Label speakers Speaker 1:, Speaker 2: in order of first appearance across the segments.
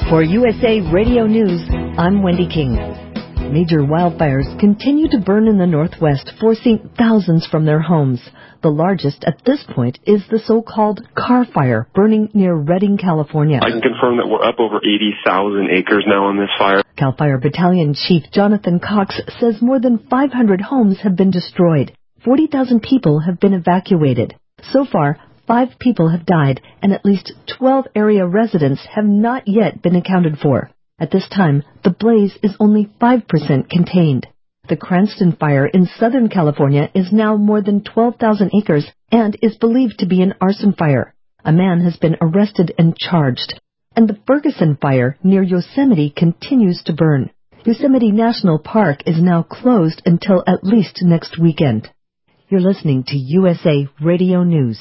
Speaker 1: For USA Radio News, I'm Wendy King. Major wildfires continue to burn in the Northwest, forcing thousands from their homes. The largest at this point is the so-called Carr Fire, burning near Redding, California.
Speaker 2: I can confirm that we're up over 80,000 acres now on this fire.
Speaker 1: CAL FIRE Battalion Chief Jonathan Cox says more than 500 homes have been destroyed. 40,000 people have been evacuated. So far, 5 people have died, and at least 12 area residents have not yet been accounted for. At this time, the blaze is only 5% contained. The Cranston Fire in Southern California is now more than 12,000 acres and is believed to be an arson fire. A man has been arrested and charged. And the Ferguson Fire near Yosemite continues to burn. Yosemite National Park is now closed until at least next weekend. You're listening to USA Radio News.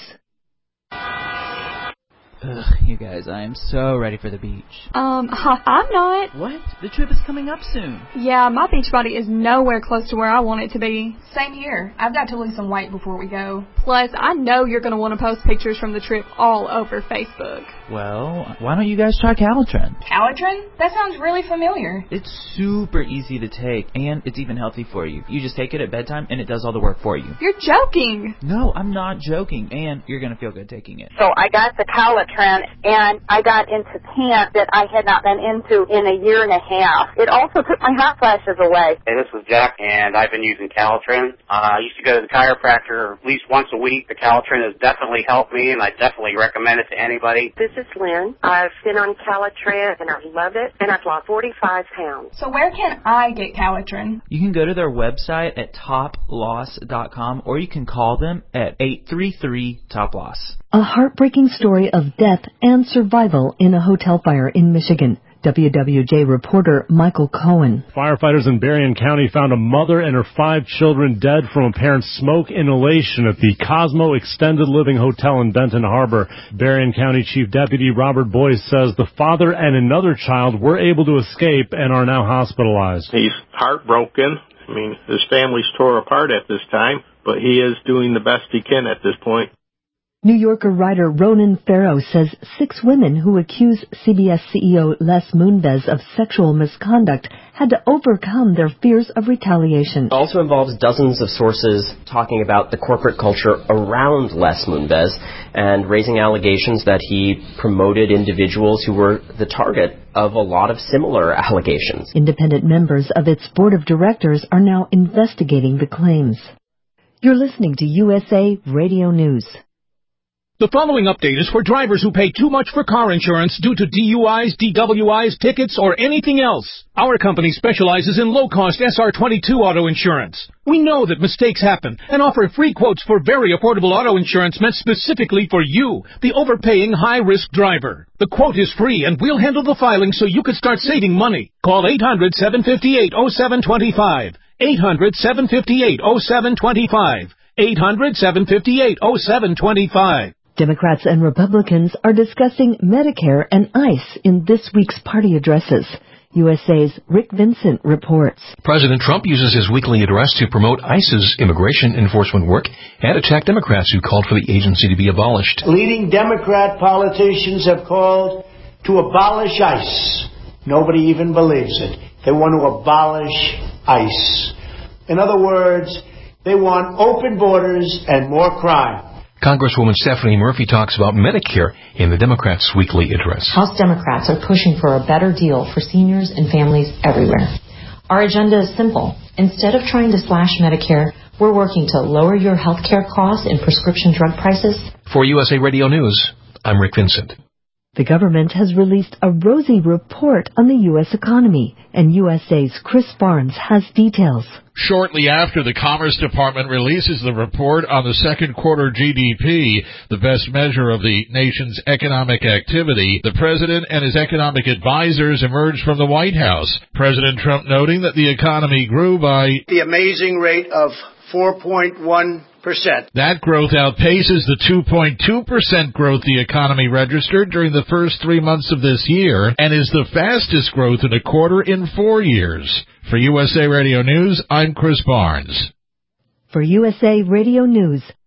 Speaker 3: Ugh, you guys, I am so ready for the beach.
Speaker 4: I'm not.
Speaker 3: What? The trip is coming up soon.
Speaker 4: Yeah, my beach body is nowhere close to where I want it to be.
Speaker 5: Same here. I've got to lose some weight before we go.
Speaker 4: Plus, I know you're going to want to post pictures from the trip all over Facebook.
Speaker 3: Well, why don't you guys try Calitrin?
Speaker 5: Calitrin? That sounds really familiar.
Speaker 3: It's super easy to take, and it's even healthy for you. You just take it at bedtime, and it does all the work for you.
Speaker 4: You're joking.
Speaker 3: No, I'm not joking, and you're going to feel good taking it.
Speaker 6: So I got the Calitrin, and I got into pants that I had not been into in a year and a half. It also took my hot flashes away.
Speaker 7: Hey, this is Jack, and I've been using Calitrin. I used to go to the chiropractor at least once a week. The Calitrin has definitely helped me, and I definitely recommend it to anybody.
Speaker 8: This is Lynn. I've been on Calitrin, and I love it, and I've lost 45 pounds.
Speaker 5: So where can I get Calitrin?
Speaker 3: You can go to their website at toploss.com, or you can call them at 833-TOP-LOSS.
Speaker 1: A heartbreaking story of death and survival in a hotel fire in Michigan. WWJ reporter Michael Cohen.
Speaker 9: Firefighters in Berrien County found a mother and her 5 children dead from apparent smoke inhalation at the Cosmo Extended Living Hotel in Benton Harbor. Berrien County Chief Deputy Robert Boyce says the father and another child were able to escape and are now hospitalized.
Speaker 10: He's heartbroken. I mean, his family's tore apart at this time, but he is doing the best he can at this point.
Speaker 1: New Yorker writer Ronan Farrow says 6 women who accuse CBS CEO Les Moonves of sexual misconduct had to overcome their fears of retaliation.
Speaker 11: It also involves dozens of sources talking about the corporate culture around Les Moonves and raising allegations that he promoted individuals who were the target of a lot of similar allegations.
Speaker 1: Independent members of its board of directors are now investigating the claims. You're listening to USA Radio News.
Speaker 12: The following update is for drivers who pay too much for car insurance due to DUIs, DWIs, tickets, or anything else. Our company specializes in low-cost SR22 auto insurance. We know that mistakes happen and offer free quotes for very affordable auto insurance meant specifically for you, the overpaying high-risk driver. The quote is free, and we'll handle the filing so you can start saving money. Call 800-758-0725. 800-758-0725. 800-758-0725.
Speaker 1: Democrats and Republicans are discussing Medicare and ICE in this week's party addresses. USA's Rick Vincent reports.
Speaker 13: President Trump uses his weekly address to promote ICE's immigration enforcement work and attack Democrats who called for the agency to be abolished.
Speaker 14: Leading Democrat politicians have called to abolish ICE. Nobody even believes it. They want to abolish ICE. In other words, they want open borders and more crime.
Speaker 13: Congresswoman Stephanie Murphy talks about Medicare in the Democrats' weekly address.
Speaker 15: House Democrats are pushing for a better deal for seniors and families everywhere. Our agenda is simple. Instead of trying to slash Medicare, we're working to lower your health care costs and prescription drug prices.
Speaker 13: For USA Radio News, I'm Rick Vincent.
Speaker 1: The government has released a rosy report on the U.S. economy, and USA's Chris Barnes has details.
Speaker 16: Shortly after the Commerce Department releases the report on the second quarter GDP, the best measure of the nation's economic activity, the president and his economic advisors emerged from the White House. President Trump noting that the economy grew by
Speaker 14: the amazing rate of 4.1%.
Speaker 16: That growth outpaces the 2.2% growth the economy registered during the first 3 months of this year and is the fastest growth in a quarter in 4 years. For USA Radio News, I'm Chris Barnes.
Speaker 1: For USA Radio News,